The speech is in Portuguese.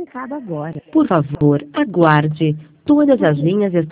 arrancado agora. Por favor, aguarde. Todas as linhas estão